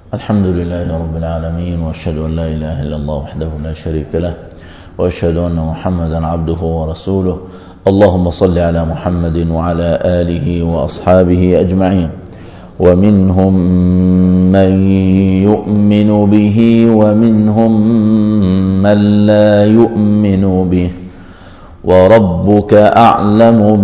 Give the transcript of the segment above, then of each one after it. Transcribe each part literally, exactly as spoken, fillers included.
الحمد لله رب العالمين، وأشهد أن لا إله إلا الله وحده لا شريك له، وأشهد أن محمدا عبده ورسوله. اللهم صل على محمد وعلى آله وأصحابه أجمعين. ومنهم من يؤمن به ومنهم من لا يؤمن به، وربك أعلم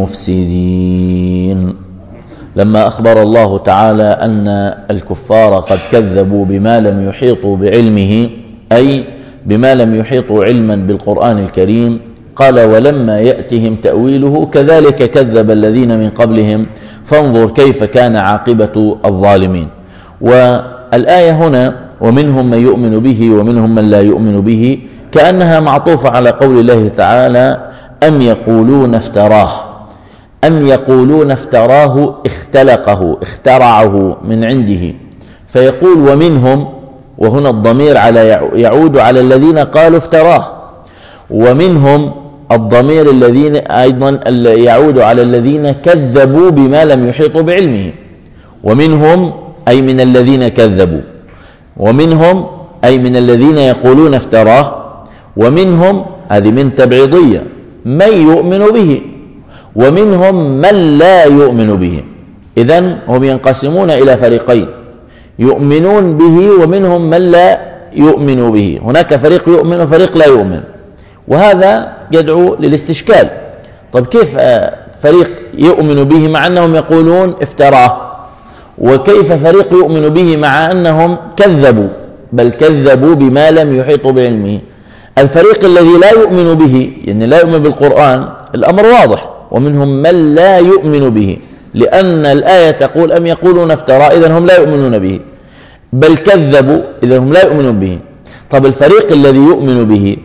بالمفسدين. لما أخبر الله تعالى أن الكفار قد كذبوا بما لم يحيطوا بعلمه، أي بما لم يحيطوا علما بالقرآن الكريم، قال: ولما يأتهم تأويله كذلك كذب الذين من قبلهم فانظر كيف كان عاقبة الظالمين. والآية هنا ومنهم من يؤمن به ومنهم من لا يؤمن به كأنها معطوفة على قول الله تعالى: أم يقولون افتراه. أم يقولون افتراه، اختلقه اخترعه من عنده، فيقول ومنهم، وهنا الضمير على يعود على الذين قالوا افتراه، ومنهم الضمير الذين أيضا يعود على الذين كذبوا بما لم يحيطوا بعلمه. ومنهم أي من الذين كذبوا، ومنهم أي من الذين يقولون افتراه، ومنهم هذه من تبعيضية من يؤمن به، ومنهم من لا يؤمن به. إذن هم ينقسمون إلى فريقين: يؤمنون به ومنهم من لا يؤمن به. هناك فريق يؤمن وفريق لا يؤمن، وهذا يدعو للاستشكال. طب كيف فريق يؤمن به مع أنهم يقولون افتراه، وكيف فريق يؤمن به مع أنهم كذبوا، بل كذبوا بما لم يحيطوا بعلمه؟ الفريق الذي لا يؤمن به، يعني لا يؤمن بالقرآن، الأمر واضح: ومنهم من لا يؤمن به، لأن الآية تقول أم يقولون افترى، إذن هم لا يؤمنون به، بل كذبوا، إذن هم لا يؤمنون به. طب الفريق الذي يؤمن به،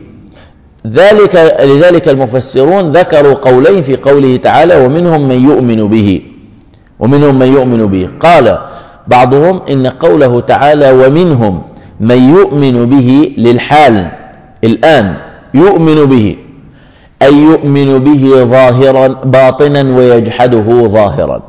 ذلك لذلك المفسرون ذكروا قولين في قوله تعالى: ومنهم من يؤمن به ومنهم من يؤمن به. قال بعضهم إن قوله تعالى ومنهم من يؤمن به للحال، الآن يؤمن به، أي يؤمن به ظاهرا باطنا ويجحده ظاهرا.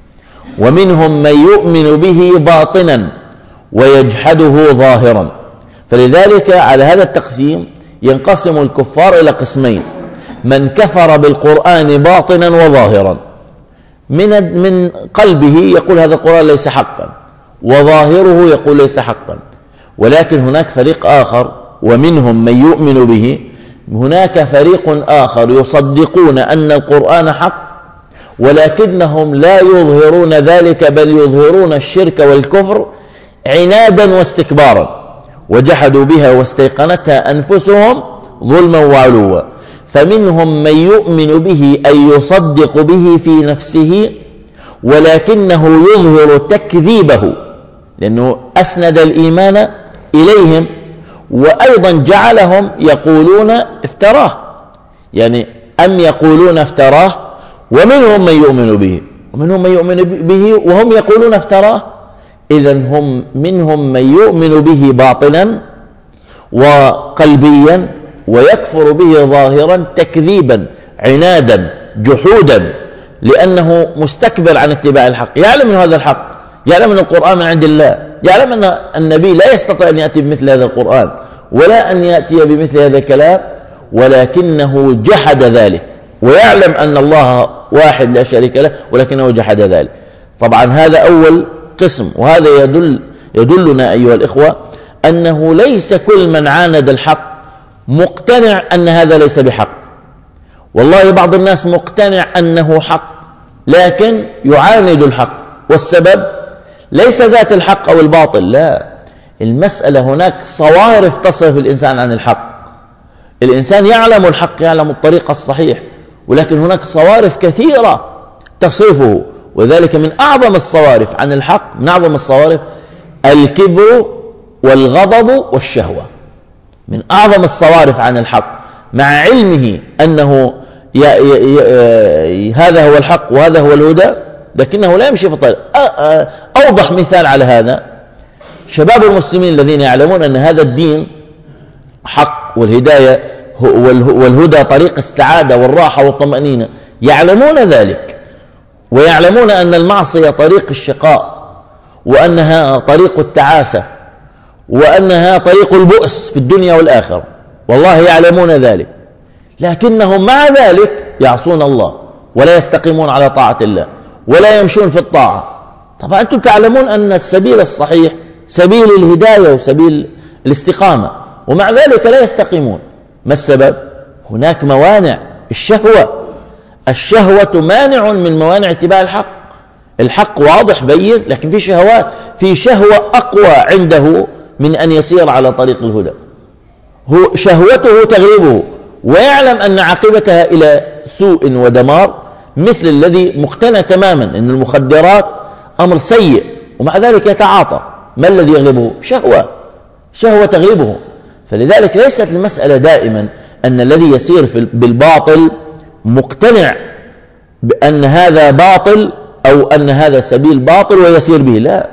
ومنهم من يؤمن به باطنا ويجحده ظاهرا. فلذلك على هذا التقسيم ينقسم الكفار إلى قسمين: من كفر بالقرآن باطنا وظاهرا، من من قلبه يقول هذا القرآن ليس حقا، وظاهره يقول ليس حقا. ولكن هناك فريق آخر: ومنهم من يؤمن به، هناك فريق آخر يصدقون أن القرآن حق، ولكنهم لا يظهرون ذلك، بل يظهرون الشرك والكفر عنادا واستكبارا، وجحدوا بها واستيقنتها أنفسهم ظلما وعلوا. فمنهم من يؤمن به أي يصدق به في نفسه، ولكنه يظهر تكذيبه، لأنه أسند الإيمان إليهم، وأيضا جعلهم يقولون افتراه. يعني أم يقولون افتراه، ومنهم من يؤمن به ومنهم من يؤمن به وهم يقولون افتراه. إذن هم منهم من يؤمن به باطنا وقلبيا، ويكفر به ظاهرا تكذيبا عنادا جحودا، لأنه مستكبر عن اتباع الحق، يعلم من هذا الحق، يعلم أن القرآن من عند الله، يعلم أن النبي لا يستطيع أن يأتي بمثل هذا القرآن ولا أن يأتي بمثل هذا الكلام، ولكنه جحد ذلك، ويعلم أن الله واحد لا شريك له، ولكنه جحد ذلك. طبعا هذا أول قسم. وهذا يدل يدلنا أيها الإخوة أنه ليس كل من عاند الحق مقتنع أن هذا ليس بحق. والله بعض الناس مقتنع أنه حق لكن يعاند الحق، والسبب ليس ذات الحق أو الباطل، لا، المسألة هناك صوارف تصرف الإنسان عن الحق. الإنسان يعلم الحق، يعلم الطريق الصحيح، ولكن هناك صوارف كثيرة تصرفه. وذلك من أعظم الصوارف عن الحق، من أعظم الصوارف الكبر والغضب والشهوة، من أعظم الصوارف عن الحق، مع علمه أنه ي ي ي هذا هو الحق وهذا هو الهدى، لكنه لا يمشي في الطريق. أوضح مثال على هذا شباب المسلمين الذين يعلمون أن هذا الدين حق، والهداية والهدى طريق السعادة والراحة والطمأنينة، يعلمون ذلك، ويعلمون أن المعصية طريق الشقاء، وأنها طريق التعاسة، وأنها طريق البؤس في الدنيا والآخرة، والله يعلمون ذلك، لكنهم مع ذلك يعصون الله ولا يستقيمون على طاعة الله ولا يمشون في الطاعة. طبعا أنتم تعلمون أن السبيل الصحيح سبيل الهداية وسبيل الاستقامة، ومع ذلك لا يستقيمون. ما السبب؟ هناك موانع. الشهوة الشهوة مانع من موانع اتباع الحق. الحق واضح بين، لكن في شهوات، في شهوة أقوى عنده من أن يسير على طريق الهدى. هو شهوته تغلبه ويعلم أن عاقبتها إلى سوء ودمار، مثل الذي مقتنع تماما أن المخدرات أمر سيء ومع ذلك يتعاطى. ما الذي يغلبه؟ شهوة شهوة تغلبه. فلذلك ليست المسألة دائما أن الذي يسير بالباطل مقتنع بأن هذا باطل أو أن هذا سبيل باطل ويسير به، لا،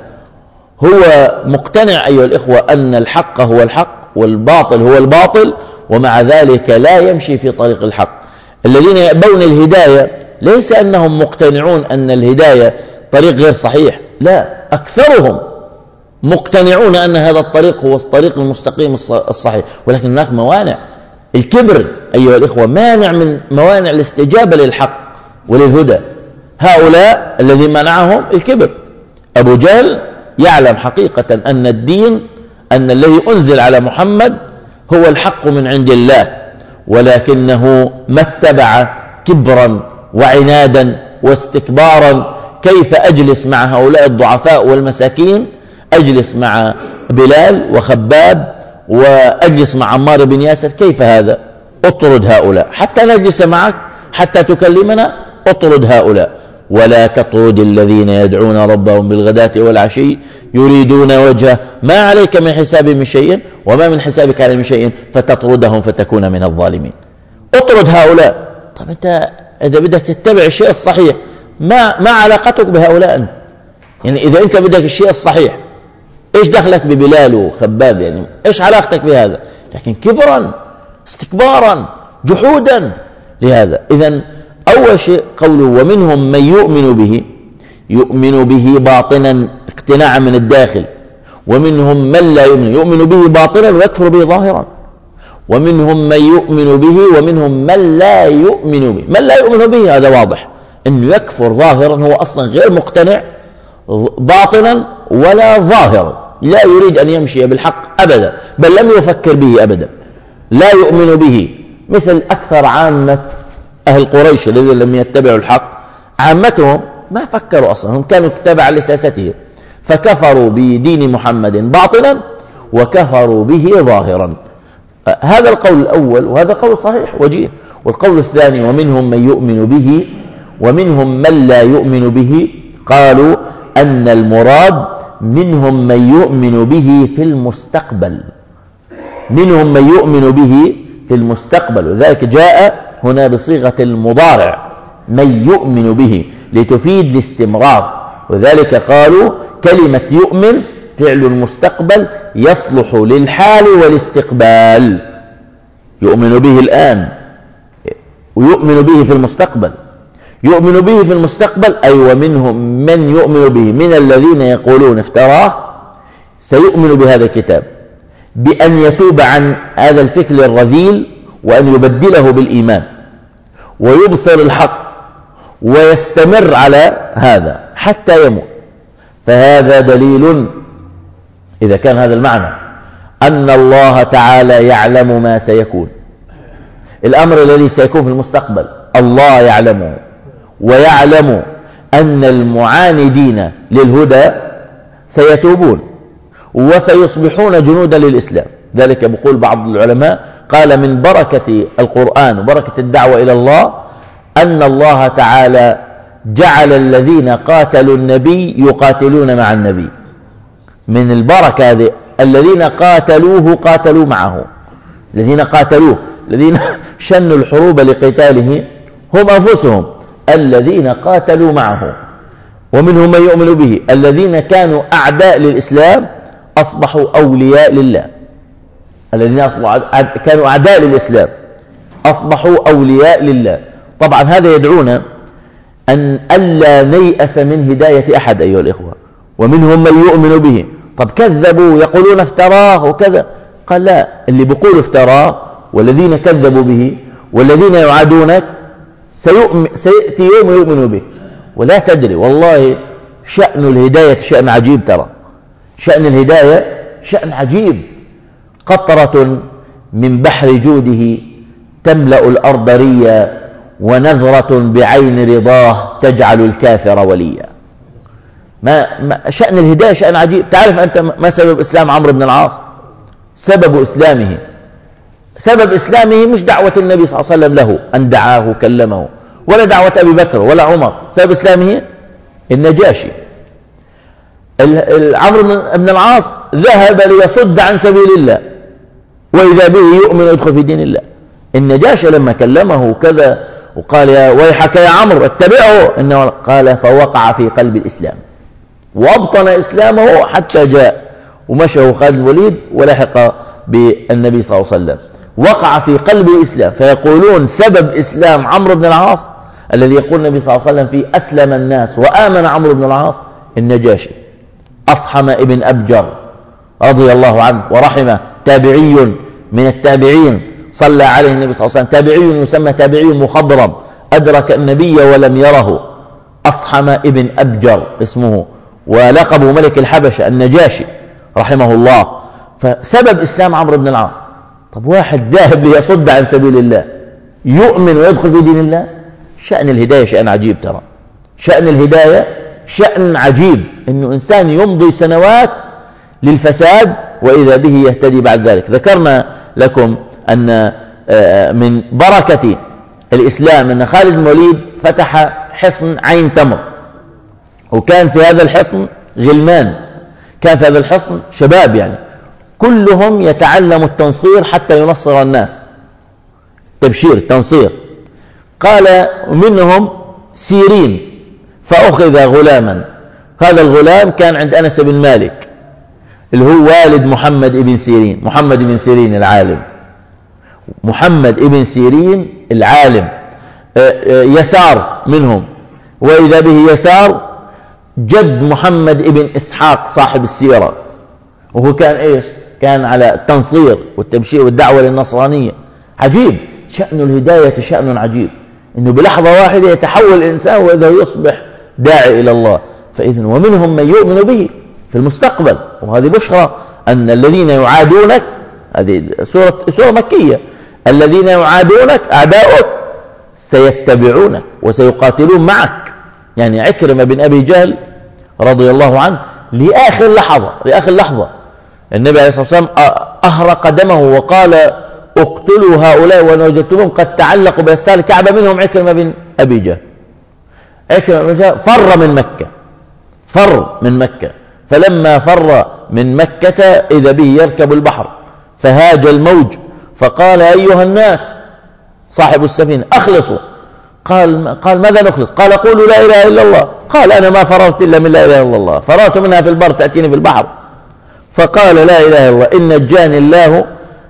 هو مقتنع أيها الإخوة أن الحق هو الحق والباطل هو الباطل، ومع ذلك لا يمشي في طريق الحق. الذين يأبون الهداية ليس أنهم مقتنعون أن الهداية طريق غير صحيح، لا، أكثرهم مقتنعون أن هذا الطريق هو الطريق المستقيم الصحيح، ولكن هناك موانع. الكبر أيها الإخوة مانع من موانع الاستجابة للحق وللهدى. هؤلاء الذي منعهم الكبر. أبو جهل يعلم حقيقة أن الدين، أن الذي أنزل على محمد هو الحق من عند الله، ولكنه ما اتبع كبرا وعنادا واستكبارا. كيف أجلس مع هؤلاء الضعفاء والمساكين؟ أجلس مع بلال وخباب وأجلس مع عمار بن ياسر، كيف هذا؟ اطرد هؤلاء حتى نجلس معك، حتى تكلمنا، اطرد هؤلاء. ولا تطرد الذين يدعون ربهم بالغداة والعشي يريدون وجهه ما عليك من حسابهم من شيء وما من حسابك عليهم من شيء فتطردهم فتكون من الظالمين. اطرد هؤلاء. طب أنت إذا بدك تتبع الشيء الصحيح، ما ما علاقتك بهؤلاء أنت؟ يعني إذا أنت بدك الشيء الصحيح، إيش دخلك ببلال وخباب؟ يعني إيش علاقتك بهذا؟ لكن كبرا استكبارا جحودا لهذا. إذن أول شيء قوله ومنهم من يؤمن به، يؤمن به باطنا اقتناعا من الداخل، ومنهم من لا يؤمن، يؤمن به باطنا ويكفر به ظاهرا، ومنهم من يؤمن به ومنهم من لا يؤمن به. من لا يؤمن به هذا واضح أنه يكفر ظاهرا، هو أصلا غير مقتنع باطنا ولا ظاهرا، لا يريد أن يمشي بالحق أبدا، بل لم يفكر به أبدا، لا يؤمن به. مثل أكثر عامة أهل قريش الذين لم يتبعوا الحق، عامتهم ما فكروا أصلا، هم كانوا تبعا لسياستهم، فكفروا بدين محمد باطنا وكفروا به ظاهرا. هذا القول الأول، وهذا قول صحيح وجيه. والقول الثاني ومنهم من يؤمن به ومنهم من لا يؤمن به، قالوا أن المراد منهم من يؤمن به في المستقبل، منهم من يؤمن به في المستقبل، وذلك جاء هنا بصيغة المضارع من يؤمن به لتفيد الاستمرار، وذلك قالوا كلمة يؤمن فعل المستقبل يصلح للحال والاستقبال، يؤمن به الآن ويؤمن به في المستقبل. يؤمن به في المستقبل أي أيوة، ومنهم من يؤمن به من الذين يقولون افتراه سيؤمن بهذا الكتاب بأن يتوب عن هذا الفكر الرذيل وأن يبدله بالإيمان ويبصر الحق ويستمر على هذا حتى يموت. فهذا دليل إذا كان هذا المعنى أن الله تعالى يعلم ما سيكون، الأمر الذي سيكون في المستقبل الله يعلمه، ويعلم أن المعاندين للهدى سيتوبون وسيصبحون جنودا للإسلام. ذلك بقول بعض العلماء قال من بركة القرآن وبركة الدعوة إلى الله أن الله تعالى جعل الذين قاتلوا النبي يقاتلون مع النبي. من البركة هذه الذين قاتلوه قاتلوا معه، الذين قاتلوه الذين شنوا الحروب لقتاله هم أنفسهم الذين قاتلوا معه. ومنهم من يؤمن به الذين كانوا أعداء للإسلام أصبحوا أولياء لله، الذين كانوا أعداء للإسلام أصبحوا أولياء لله. طبعا هذا يدعونا أن ألا نيأس من هداية أحد أيها الإخوة، ومنهم من يؤمن به. طب كذبوا يقولون افتراه وكذا، قال لا، اللي بيقولوا افتراه والذين كذبوا به والذين يعادونك سيأتي يوم يؤمنوا به ولا تدري. والله شأن الهداية شأن عجيب، ترى شأن الهداية شأن عجيب. قطرة من بحر جوده تملأ الأرض ريا، ونظرة بعين رضاه تجعل الكافر وليا. ما, ما شأن الهداية شأن عجيب. تعرف أنت ما سبب إسلام عمرو بن العاص؟ سبب إسلامه سبب إسلامه مش دعوة النبي صلى الله عليه وسلم له أن دعاه وكلمه، ولا دعوة أبي بكر ولا عمر. سبب إسلامه النجاشي. عمرو بن العاص ذهب ليصد عن سبيل الله، وإذا به يؤمن ويدخل في دين الله. النجاشي لما كلمه كذا وقال يا ويحك يا عمرو اتبعه، إنه قال فوقع في قلب الإسلام وأبطن إسلامه حتى جاء ومشى خالد الوليد ولحق بالنبي صلى الله عليه وسلم. وقع في قلبه الإسلام. فيقولون سبب إسلام عمرو بن العاص الذي يقول النبي صلى الله عليه وسلم فيه أسلم الناس وآمن عمرو بن العاص النجاشي. أصحم ابن أبجر رضي الله عنه ورحمه، تابعي من التابعين، صلى عليه النبي صلى الله عليه وسلم، تابعي يسمى تابعي مخضرم، أدرك النبي ولم يره. أصحم ابن أبجر اسمه، ولقبه ملك الحبشة النجاشي رحمه الله. فسبب إسلام عمرو بن العاص. طب واحد ذاهب ليصد عن سبيل الله يؤمن ويدخل في دين الله. شأن الهداية شأن عجيب، ترى شأن الهداية شأن عجيب، إنه إنسان يمضي سنوات للفساد وإذا به يهتدي بعد ذلك. ذكرنا لكم أن من بركة الإسلام أن خالد بن الوليد فتح حصن عين تمر، وكان في هذا الحصن غلمان، كان في هذا الحصن شباب يعني كلهم يتعلم التنصير حتى ينصر الناس، تبشير التنصير. قال منهم سيرين فأخذ غلاما. هذا الغلام كان عند أنس بن مالك اللي هو والد محمد بن سيرين، محمد بن سيرين العالم، محمد بن سيرين العالم. يسار منهم، وإذا به يسار جد محمد بن إسحاق صاحب السيرة، وهو كان إيش؟ كان على التنصير والتبشير والدعوة للنصرانية. عجيب، شأن الهداية شأن عجيب، إنه بلحظة واحدة يتحول الإنسان وإذا يصبح داعي إلى الله. فإذن ومنهم من يؤمن به في المستقبل، وهذه بشرى أن الذين يعادونك، هذه سورة, سورة مكية، الذين يعادونك أعداؤك سيتبعونك وسيقاتلون معك. يعني عكرمة بن أبي جهل رضي الله عنه لآخر لحظة لآخر لحظة النبي عليه الصلاة والسلام أهرق دمه وقال اقتلوا هؤلاء وأن وجدتموهم قد تعلقوا بأستار الكعبة، منهم عكرمة بن أبي جهل. عكرمة بن أبي جهل فر من مكة، فر من مكة، فلما فر من مكة إذا به يركب البحر فهاج الموج فقال أيها الناس صاحب السفينة أخلصوا. قال قال ماذا نخلص؟ قال قولوا لا إله إلا الله. قال أنا ما فررت إلا من لا إله إلا الله، فررت منها في البر تأتيني في البحر. فقال لا إله إلا الله إن نجاني الله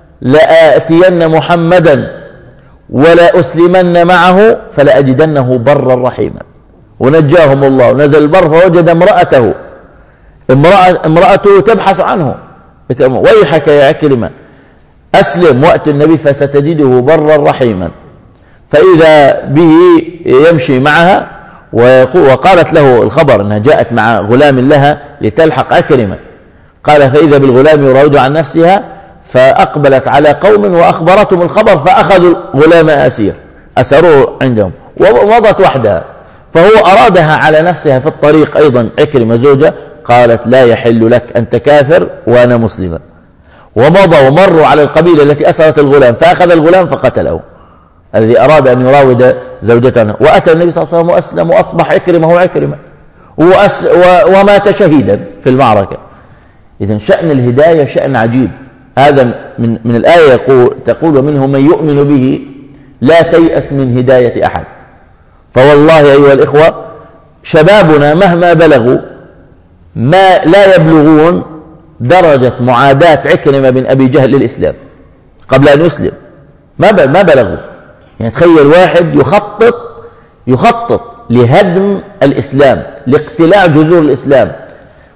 لآتين محمدا ولا أسلمن معه فلأجدنه برا رحيما. ونجاهم الله، نزل البر فوجد امرأته امرأة امرأته تبحث عنه، ويحك يا عكرمة أسلم وقت النبي فستجده برا رحيما. فإذا به يمشي معها وقالت له الخبر أنها جاءت مع غلام لها لتلحق عكرمة. قال فإذا بالغلام يراود عن نفسها، فأقبلت على قوم وأخبرتهم الخبر فأخذوا الغلام أسير، أسروه عندهم ومضت وحدها. فهو أرادها على نفسها في الطريق أيضا عكرمة زوجة، قالت لا يحل لك أنت كافر وأنا مسلمة. ومضوا ومروا على القبيلة التي أسرت الغلام، فأخذ الغلام فقتله الذي أراد أن يراود زوجته. وأتى النبي صلى الله عليه وسلم وأسلم وأصبح عكرمة هو عكرمة وأس ومات شهيدا في المعركة. إذن شأن الهداية شأن عجيب. هذا من, من الآية يقول تقول ومنهم من يؤمن به لا تيأس من هداية أحد. فوالله أيها الإخوة شبابنا مهما بلغوا ما لا يبلغون درجة معاداة عكرمة بن أبي جهل للإسلام قبل أن يسلم، ما ما بلغوا. يعني تخيل واحد يخطط يخطط لهدم الإسلام، لاقتلاع جذور الإسلام،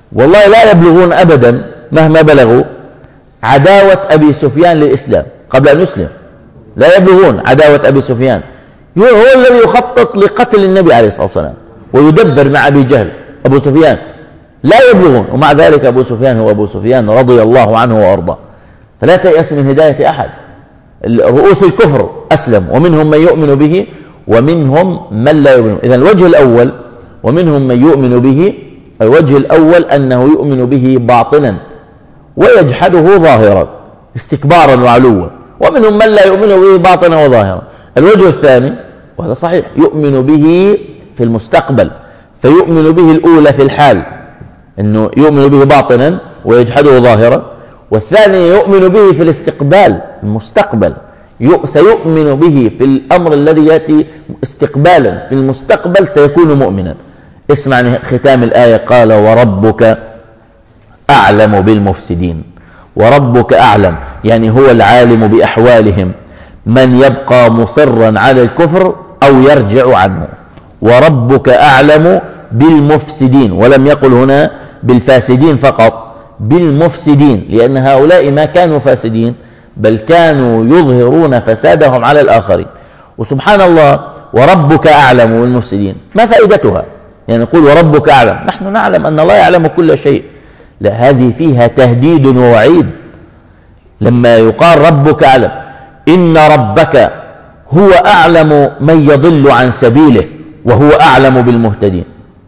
والله لا يبلغون أبدا مهما بلغوا عداوة أبي سفيان للإسلام قبل أن يسلم، لا يبلغون عداوة أبي سفيان، هو الذي يخطط لقتل النبي عليه الصلاة والسلام ويدبر مع أبي جهل أبو سفيان، لا يبلغون، ومع ذلك أبو سفيان هو أبو سفيان رضي الله عنه وأرضاه. فلا تيأس من هداية أحد. رؤوس الكفر أسلم، ومنهم من يؤمن به ومنهم من لا يؤمن. إذن الوجه الأول ومنهم من يؤمن به، الوجه الأول أنه يؤمن به باطنا ويجحده ظاهرا استكبارا وعلوا، ومنهم من لا يؤمن به باطنا وظاهرا. الوجه الثاني وهذا صحيح، يؤمن به في المستقبل، فيؤمن به الأولى في الحال أنه يؤمن به باطنا ويجحده ظاهرا، والثاني يؤمن به في الاستقبال المستقبل، سيؤمن به في الأمر الذي يأتي استقبالا في المستقبل سيكون مؤمنا. اسمع ختام الآية، قال وربك أعلم بالمفسدين. وربك أعلم يعني هو العالم بأحوالهم، من يبقى مصرا على الكفر أو يرجع عنه. وربك أعلم بالمفسدين، ولم يقل هنا بالفاسدين فقط، بالمفسدين، لأن هؤلاء ما كانوا فاسدين بل كانوا يظهرون فسادهم على الآخرين. وسبحان الله، وربك أعلم بالمفسدين، ما فائدتها؟ يعني نقول وربك أعلم، نحن نعلم أن الله يعلم كل شيء، لا، هذه فيها تهديد ووعيد. لما يقال ربك أعلم، إن ربك هو أعلم من يضل عن سبيله وهو أعلم بالمهتدين.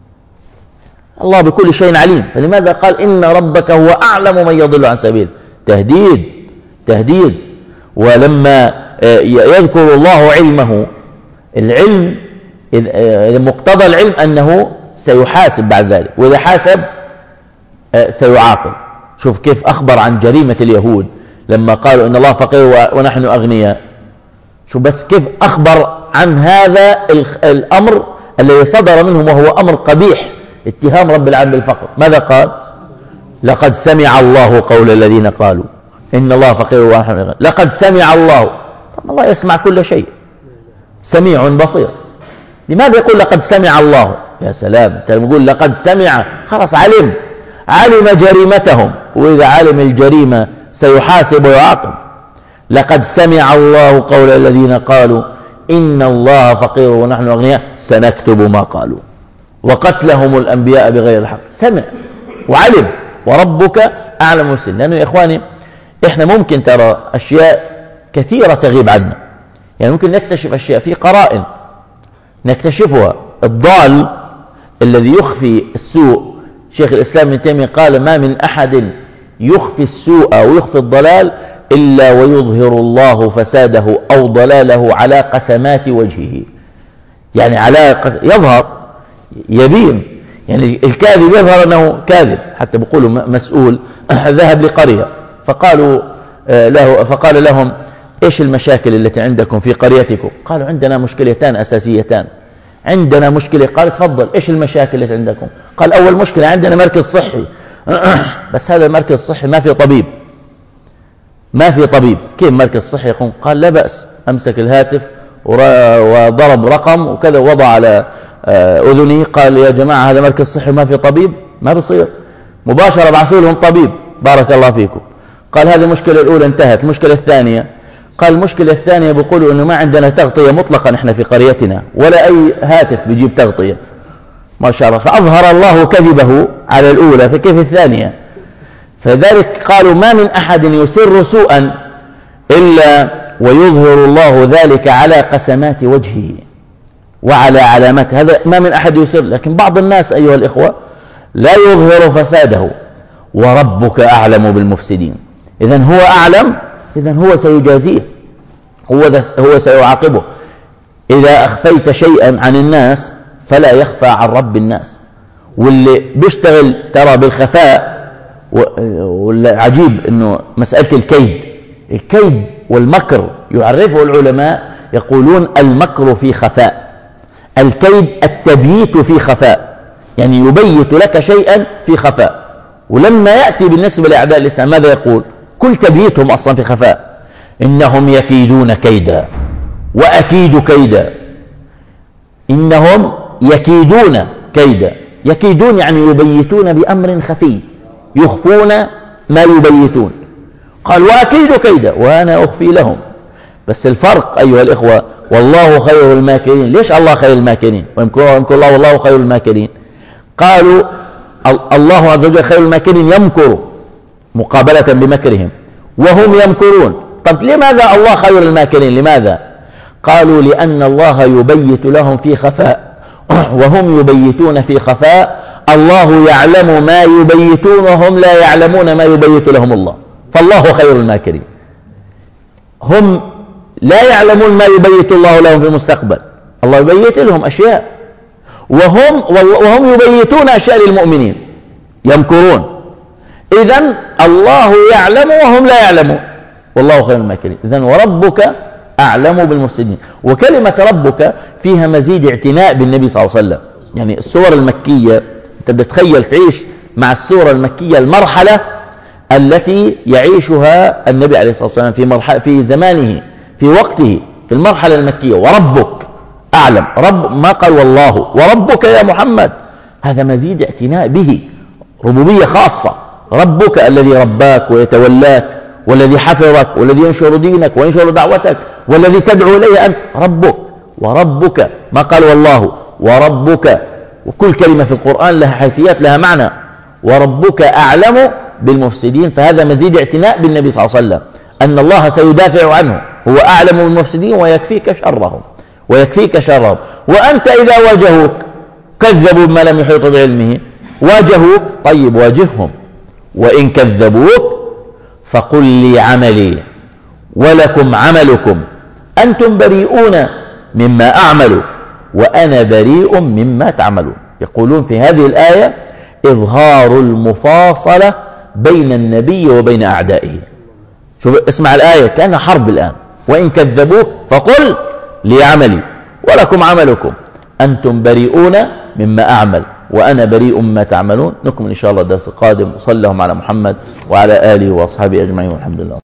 الله بكل شيء عليم، فلماذا قال إن ربك هو أعلم من يضل عن سبيله؟ تهديد تهديد. ولما يذكر الله علمه، العلم مقتضى العلم أنه سيحاسب بعد ذلك، وإذا حاسب سيعاقب. شوف كيف أخبر عن جريمة اليهود لما قالوا إن الله فقير ونحن أغنياء. شوف بس كيف أخبر عن هذا الأمر الذي صدر منهم وهو أمر قبيح، اتهام رب العالمين بالفقر. ماذا قال؟ لقد سمع الله قول الذين قالوا إن الله فقير ونحن أغنياء. لقد سمع الله، طب الله يسمع كل شيء، سميع بصير. لماذا يقول لقد سمع الله؟ يا سلام، انت لما يقول لقد سمع خلاص علم علم جريمتهم، وإذا علم الجريمة سيحاسب ويعاقب. لقد سمع الله قول الذين قالوا إن الله فقير ونحن أغنياء سنكتب ما قالوا وقتلهم الأنبياء بغير الحق. سمع وعلم. وربك أعلم بالمفسدين. لأنه يا إخواني إحنا ممكن ترى أشياء كثيرة تغيب عنا، يعني ممكن نكتشف أشياء في قرائن نكتشفها. الضال الذي يخفي السوء، شيخ الإسلام ابن تيمية قال ما من أحد يخفي السوء ويخفي الضلال إلا ويظهر الله فساده أو ضلاله على قسمات وجهه. يعني على قس... يظهر يبين، يعني الكاذب يظهر أنه كاذب. حتى بيقولوا مسؤول ذهب لقرية فقالوا له فقال لهم إيش المشاكل التي عندكم في قريتكم؟ قالوا عندنا مشكلتان أساسيتان. عندنا مشكلة. قال تفضل، إيش المشاكل التي عندكم؟ قال أول مشكلة عندنا مركز صحي بس هذا المركز الصحي ما في طبيب، ما في طبيب. كيف مركز صحي يقوم؟ قال لا بأس. أمسك الهاتف وضرب رقم وكذا وضع على أذنه، قال يا جماعة هذا مركز صحي ما في طبيب، ما بصير. مباشرة بعثوا لهم طبيب، بارك الله فيكم. قال هذه المشكلة الأولى انتهت. المشكلة الثانية، قال المشكلة الثانية بيقولوا إنه ما عندنا تغطية مطلقا إحنا في قريتنا، ولا أي هاتف بيجيب تغطية. ما شاء الله. فأظهر الله كذبه على الأولى، فكيف الثانية؟ فذلك قالوا ما من أحد يسر سوءا إلا ويظهر الله ذلك على قسمات وجهه وعلى علامات. هذا ما من أحد يسر، لكن بعض الناس أيها الإخوة لا يظهر فساده. وربك أعلم بالمفسدين. إذن هو أعلم، إذن هو سيجازيه، هو, هو سيعاقبه. إذا أخفيت شيئا عن الناس فلا يخفى عن رب الناس. واللي بيشتغل ترى بالخفاء، والعجيب أنه مسألة الكيد الكيد والمكر يعرفه العلماء، يقولون المكر في خفاء، الكيد التبييت في خفاء، يعني يبيت لك شيئا في خفاء. ولما يأتي بالنسبة لأعداء الإسلام ماذا يقول؟ كل تبييتهم أصلا في خفاء. إنهم يكيدون كيدا وأكيد كيدا. إنهم يكيدون كيدا، يكيدون يعني يبيتون بأمر خفي، يخفون ما يبيتون. قال وأكيد كيدا وأنا أخفي لهم. بس الفرق أيها الإخوة، والله خير الماكرين. ليش الله خير الماكرين؟ ويمكر الله والله خير الماكرين. قالوا الله عز وجل خير الماكرين يمكر مقابلة بمكرهم وهم يمكرون. طب لماذا الله خير الماكرين؟ لماذا؟ قالوا لأن الله يبيت لهم في خفاء وهم يبيتون في خفاء. الله يعلم ما يبيتون وهم لا يعلمون ما يبيت لهم الله، فالله خير الماكرين. هم لا يعلمون ما يبيت الله لهم في المستقبل، الله يبيت لهم أشياء، وهم, وهم يبيتون أشياء للمؤمنين يمكرون. إذن الله يعلم وهم لا يعلمون، والله خير الماكرين. إذن وربك أعلم بالمفسدين. وكلمة ربك فيها مزيد اعتناء بالنبي صلى الله عليه وسلم. يعني السور المكية أنت بتتخيل تعيش مع السور المكية المرحلة التي يعيشها النبي عليه الصلاة والسلام في مرحلة في زمانه في وقته في المرحلة المكية. وربك أعلم، رب ما قال والله، وربك يا محمد، هذا مزيد اعتناء به، ربوبية خاصة. ربك الذي رباك ويتولاك والذي حفظك والذي ينشر دينك وينشر دعوتك والذي تدعو إليه أنت، ربك. وربك ما قال والله، وربك. وكل كلمة في القرآن لها حيثيات لها معنى. وربك أعلم بالمفسدين، فهذا مزيد اعتناء بالنبي صلى الله عليه وسلم أن الله سيدافع عنه، هو أعلم بالمفسدين ويكفيك شرهم ويكفيك شرهم. وأنت إذا واجهوك كذبوا بما لم يحيطوا بعلمه، واجهوك طيب واجههم، وإن كذبوك فقل لي عملي ولكم عملكم أنتم بريئون مما أعمل وأنا بريء مما تعملون. يقولون في هذه الآية إظهار المفاصلة بين النبي وبين أعدائه. شوف اسمع الآية كأنها حرب الآن. وإن كذبوك فقل لي عملي ولكم عملكم أنتم بريئون مما أعمل وأنا بريء مما تعملون. نكمل إن شاء الله الدرس القادم. وصلى اللهم على محمد وعلى آله وأصحابه أجمعين والحمد لله.